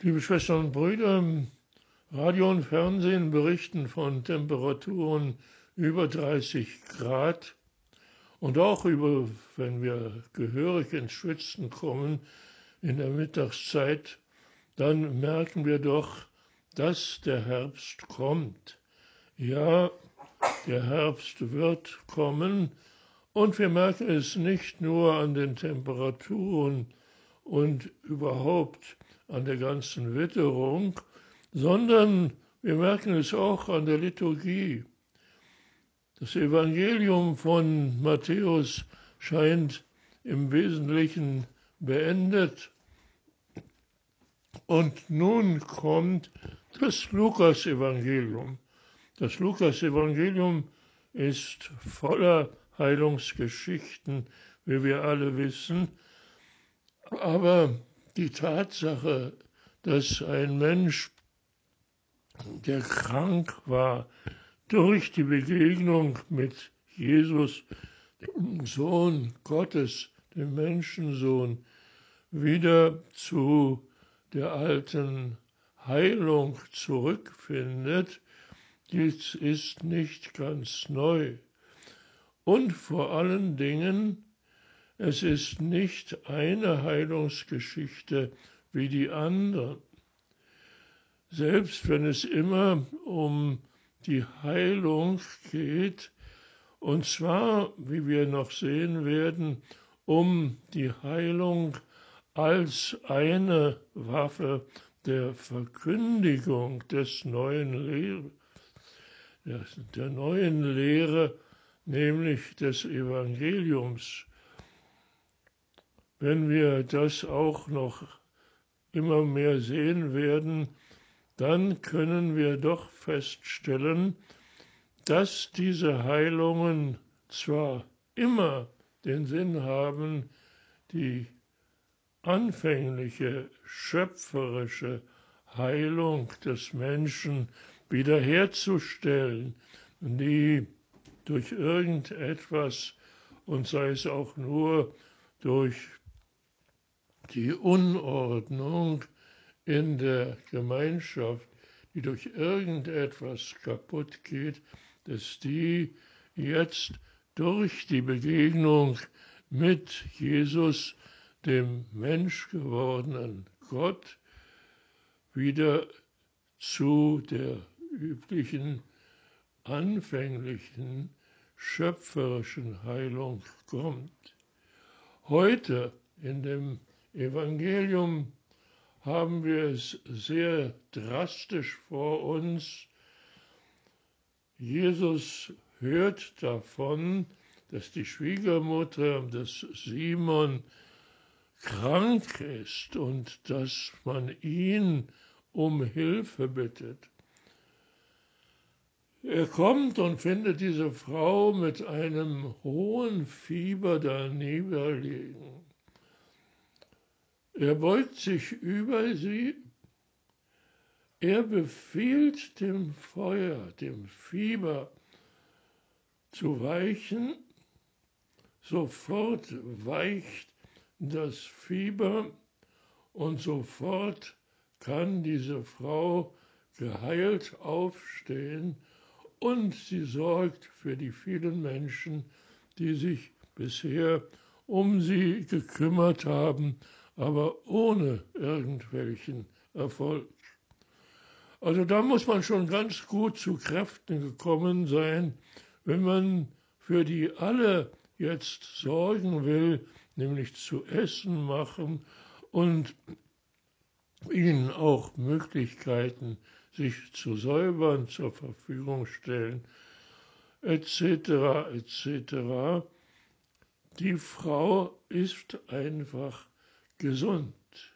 Liebe Schwestern und Brüder, Radio und Fernsehen berichten von Temperaturen über 30 Grad und auch über, wenn wir gehörig ins Schwitzen kommen in der Mittagszeit, dann merken wir doch, dass der Herbst kommt. Ja, der Herbst wird kommen und wir merken es nicht nur an den Temperaturen und überhaupt an der ganzen Witterung, sondern wir merken es auch an der Liturgie. Das Evangelium von Matthäus scheint im Wesentlichen beendet. Und nun kommt das Lukas-Evangelium. Das Lukas-Evangelium ist voller Heilungsgeschichten, wie wir alle wissen. Aber die Tatsache, dass ein Mensch, der krank war, durch die Begegnung mit Jesus, dem Sohn Gottes, dem Menschensohn, wieder zu der alten Heilung zurückfindet, dies ist nicht ganz neu. Und vor allen Dingen, es ist nicht eine Heilungsgeschichte wie die anderen. Selbst wenn es immer um die Heilung geht, und zwar, wie wir noch sehen werden, um die Heilung als eine Waffe der Verkündigung des der neuen Lehre, nämlich des Evangeliums. Wenn wir das auch noch immer mehr sehen werden, dann können wir doch feststellen, dass diese Heilungen zwar immer den Sinn haben, die anfängliche schöpferische Heilung des Menschen wiederherzustellen, die durch irgendetwas, und sei es auch nur durch die Unordnung in der Gemeinschaft, die durch irgendetwas kaputt geht, dass die jetzt durch die Begegnung mit Jesus, dem menschgewordenen Gott, wieder zu der üblichen, anfänglichen, schöpferischen Heilung kommt. Heute in dem Evangelium haben wir es sehr drastisch vor uns. Jesus hört davon, dass die Schwiegermutter des Simon krank ist und dass man ihn um Hilfe bittet. Er kommt und findet diese Frau mit einem hohen Fieber daneben liegen. Er beugt sich über sie, er befiehlt dem Feuer, dem Fieber zu weichen, sofort weicht das Fieber und sofort kann diese Frau geheilt aufstehen und sie sorgt für die vielen Menschen, die sich bisher um sie gekümmert haben, aber ohne irgendwelchen Erfolg. Also da muss man schon ganz gut zu Kräften gekommen sein, wenn man für die alle jetzt sorgen will, nämlich zu essen machen und ihnen auch Möglichkeiten, sich zu säubern, zur Verfügung stellen, etc., etc. Die Frau ist einfach gesund.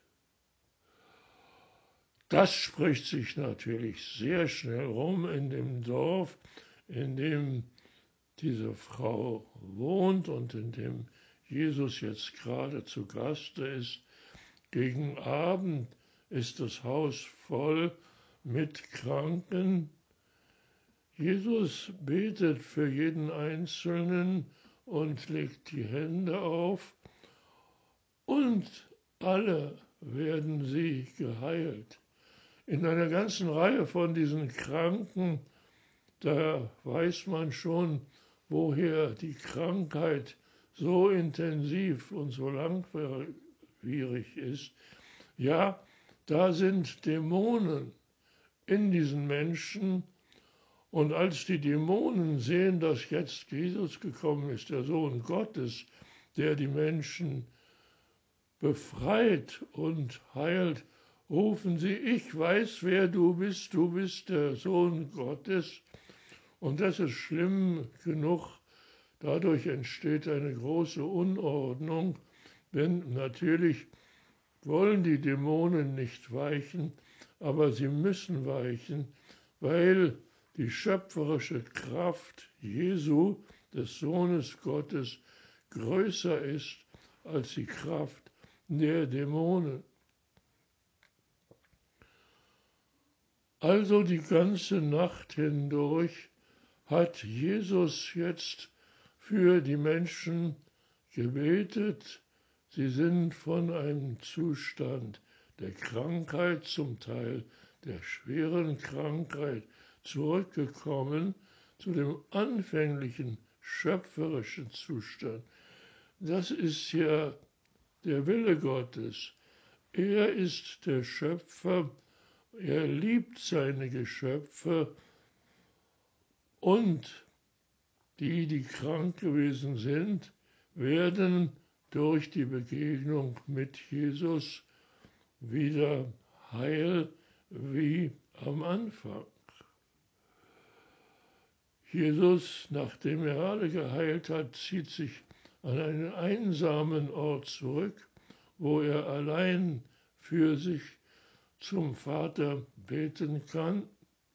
Das spricht sich natürlich sehr schnell rum in dem Dorf, in dem diese Frau wohnt und in dem Jesus jetzt gerade zu Gaste ist. Gegen Abend ist das Haus voll mit Kranken. Jesus betet für jeden Einzelnen und legt die Hände auf und alle werden sie geheilt. In einer ganzen Reihe von diesen Kranken, da weiß man schon, woher die Krankheit so intensiv und so langwierig ist. Ja, da sind Dämonen in diesen Menschen. Und als die Dämonen sehen, dass jetzt Jesus gekommen ist, der Sohn Gottes, der die Menschen befreit und heilt, rufen sie, ich weiß, wer du bist der Sohn Gottes. Und das ist schlimm genug. Dadurch entsteht eine große Unordnung, denn natürlich wollen die Dämonen nicht weichen, aber sie müssen weichen, weil die schöpferische Kraft Jesu, des Sohnes Gottes, größer ist als die Kraft der Dämonen. Also die ganze Nacht hindurch hat Jesus jetzt für die Menschen gebetet. Sie sind von einem Zustand der Krankheit, zum Teil der schweren Krankheit, zurückgekommen zu dem anfänglichen schöpferischen Zustand. Das ist ja der Wille Gottes. Er ist der Schöpfer, er liebt seine Geschöpfe und die krank gewesen sind, werden durch die Begegnung mit Jesus wieder heil wie am Anfang. Jesus, nachdem er alle geheilt hat, zieht sich an einen einsamen Ort zurück, wo er allein für sich zum Vater beten kann.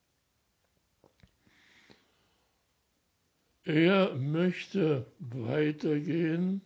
Er möchte weitergehen.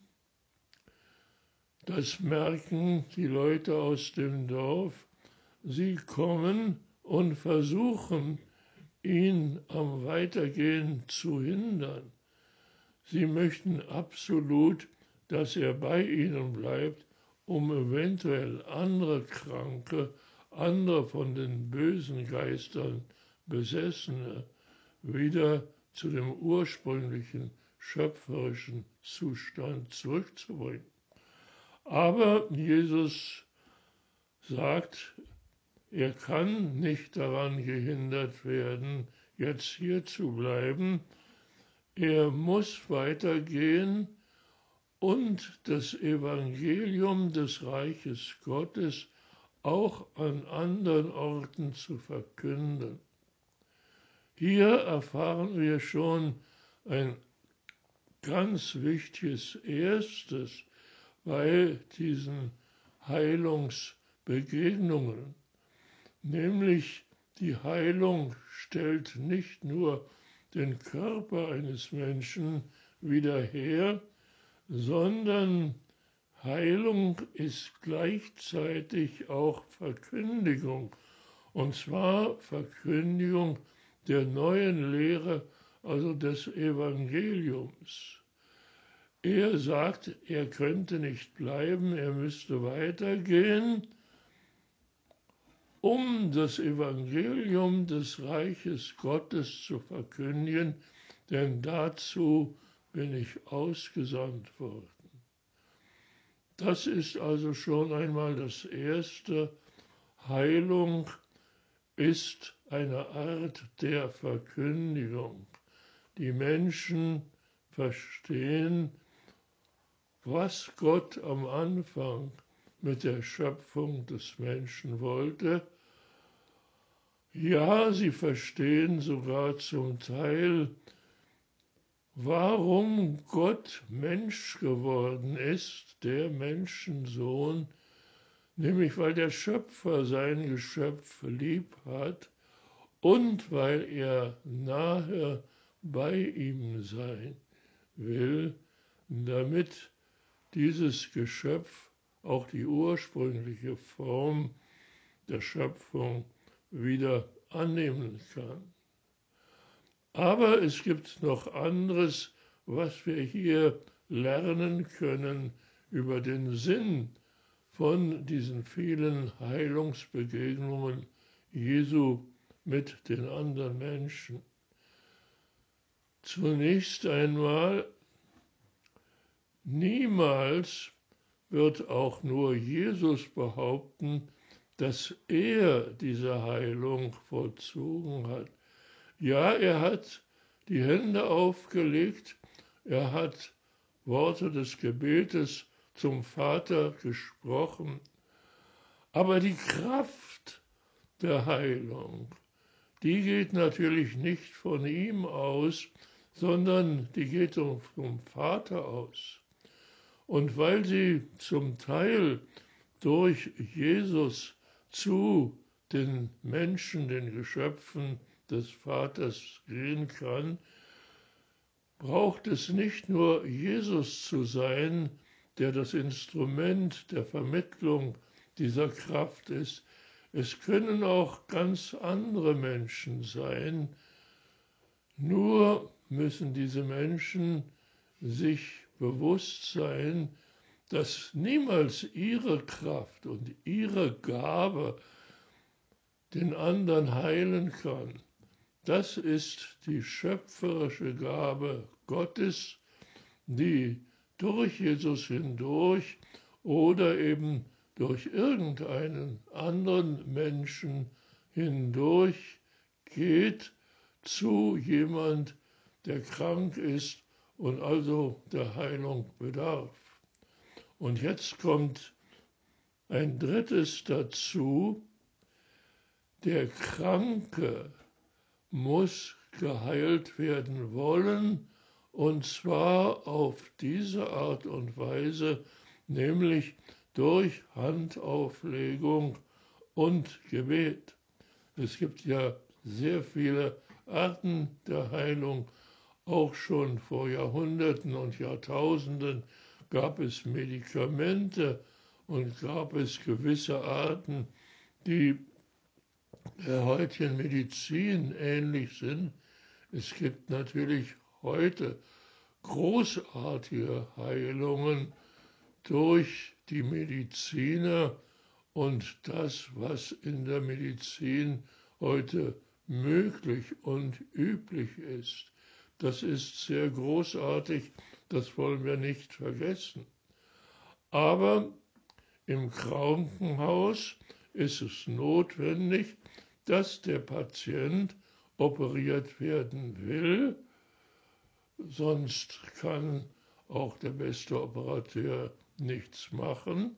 Das merken die Leute aus dem Dorf. Sie kommen und versuchen, ihn am Weitergehen zu hindern. Sie möchten absolut, dass er bei ihnen bleibt, um eventuell andere Kranke, andere von den bösen Geistern Besessene wieder zu dem ursprünglichen schöpferischen Zustand zurückzubringen. Aber Jesus sagt, er kann nicht daran gehindert werden, jetzt hier zu bleiben. Er muss weitergehen und das Evangelium des Reiches Gottes auch an anderen Orten zu verkünden. Hier erfahren wir schon ein ganz wichtiges Erstes bei diesen Heilungsbegegnungen, nämlich die Heilung stellt nicht nur den Körper eines Menschen wieder her, sondern Heilung ist gleichzeitig auch Verkündigung, und zwar Verkündigung der neuen Lehre, also des Evangeliums. Er sagt, er könnte nicht bleiben, er müsste weitergehen, um das Evangelium des Reiches Gottes zu verkündigen, denn dazu bin ich ausgesandt worden. Das ist also schon einmal das Erste. Heilung ist eine Art der Verkündigung. Die Menschen verstehen, was Gott am Anfang mit der Schöpfung des Menschen wollte. Ja, sie verstehen sogar zum Teil, warum Gott Mensch geworden ist, der Menschensohn, nämlich weil der Schöpfer sein Geschöpf lieb hat und weil er nahe bei ihm sein will, damit dieses Geschöpf auch die ursprüngliche Form der Schöpfung wieder annehmen kann. Aber es gibt noch anderes, was wir hier lernen können über den Sinn von diesen vielen Heilungsbegegnungen Jesu mit den anderen Menschen. Zunächst einmal, niemals wird auch nur Jesus behaupten, dass er diese Heilung vollzogen hat. Ja, er hat die Hände aufgelegt, er hat Worte des Gebetes zum Vater gesprochen, aber die Kraft der Heilung, die geht natürlich nicht von ihm aus, sondern die geht vom Vater aus. Und weil sie zum Teil durch Jesus zu den Menschen, den Geschöpfen des Vaters gehen kann, braucht es nicht nur Jesus zu sein, der das Instrument der Vermittlung dieser Kraft ist. Es können auch ganz andere Menschen sein. Nur müssen diese Menschen sich bewusst sein, dass niemals ihre Kraft und ihre Gabe den anderen heilen kann. Das ist die schöpferische Gabe Gottes, die durch Jesus hindurch oder eben durch irgendeinen anderen Menschen hindurch geht zu jemand, der krank ist und also der Heilung bedarf. Und jetzt kommt ein drittes dazu: Der Kranke muss geheilt werden wollen, und zwar auf diese Art und Weise, nämlich durch Handauflegung und Gebet. Es gibt ja sehr viele Arten der Heilung. Auch schon vor Jahrhunderten und Jahrtausenden gab es Medikamente und gab es gewisse Arten, die der heutigen Medizin ähnlich sind. Es gibt natürlich heute großartige Heilungen durch die Mediziner und das, was in der Medizin heute möglich und üblich ist. Das ist sehr großartig, das wollen wir nicht vergessen. Aber im Krankenhaus ist es notwendig, dass der Patient operiert werden will, sonst kann auch der beste Operateur nichts machen.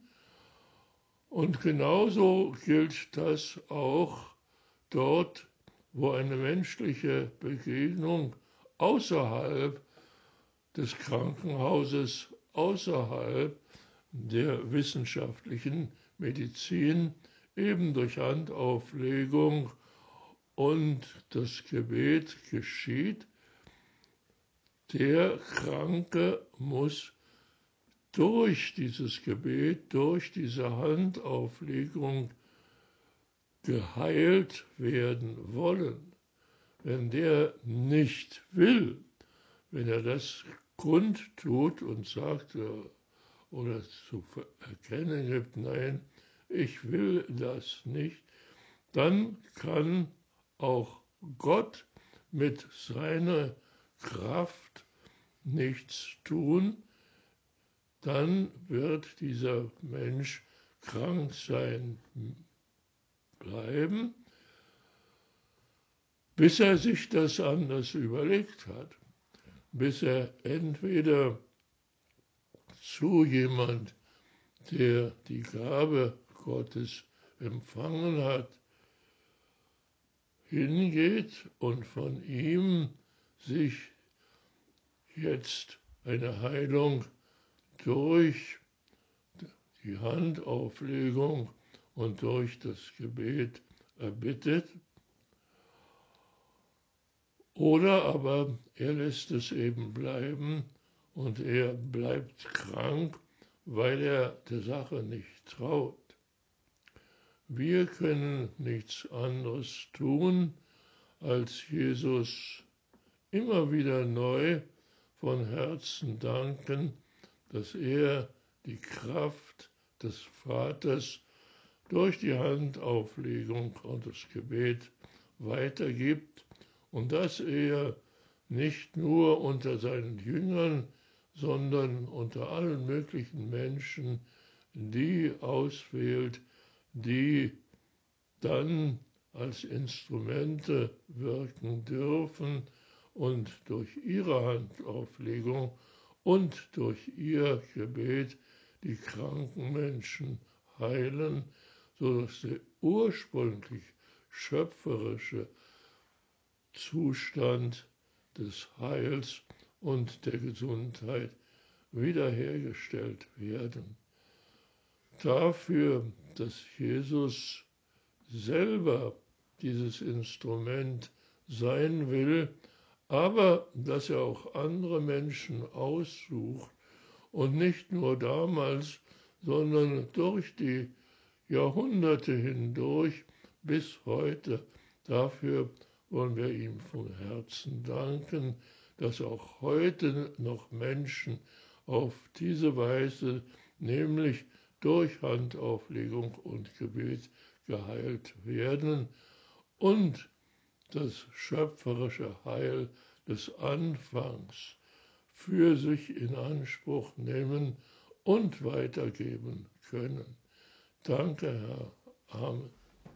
Und genauso gilt das auch dort, wo eine menschliche Begegnung außerhalb des Krankenhauses, außerhalb der wissenschaftlichen Medizin, eben durch Handauflegung und das Gebet geschieht. Der Kranke muss durch dieses Gebet, durch diese Handauflegung geheilt werden wollen. Wenn der nicht will, wenn er das kundtut und sagt oder zu erkennen gibt, nein, ich will das nicht, dann kann auch Gott mit seiner Kraft nichts tun, dann wird dieser Mensch krank sein bleiben, bis er sich das anders überlegt hat, bis er entweder zu jemand, der die Gabe Gottes empfangen hat, hingeht und von ihm sich jetzt eine Heilung durch die Handauflegung und durch das Gebet erbittet. Oder aber er lässt es eben bleiben und er bleibt krank, weil er der Sache nicht traut. Wir können nichts anderes tun, als Jesus immer wieder neu von Herzen danken, dass er die Kraft des Vaters durch die Handauflegung und das Gebet weitergibt und dass er nicht nur unter seinen Jüngern, sondern unter allen möglichen Menschen die auswählt, die dann als Instrumente wirken dürfen und durch ihre Handauflegung und durch ihr Gebet die kranken Menschen heilen, sodass der ursprünglich schöpferische Zustand des Heils und der Gesundheit wiederhergestellt werden. Dafür, dass Jesus selber dieses Instrument sein will, aber dass er auch andere Menschen aussucht und nicht nur damals, sondern durch die Jahrhunderte hindurch bis heute. Dafür wollen wir ihm von Herzen danken, dass auch heute noch Menschen auf diese Weise, nämlich durch Handauflegung und Gebet, geheilt werden und das schöpferische Heil des Anfangs für sich in Anspruch nehmen und weitergeben können. Danke, Herr. Amen.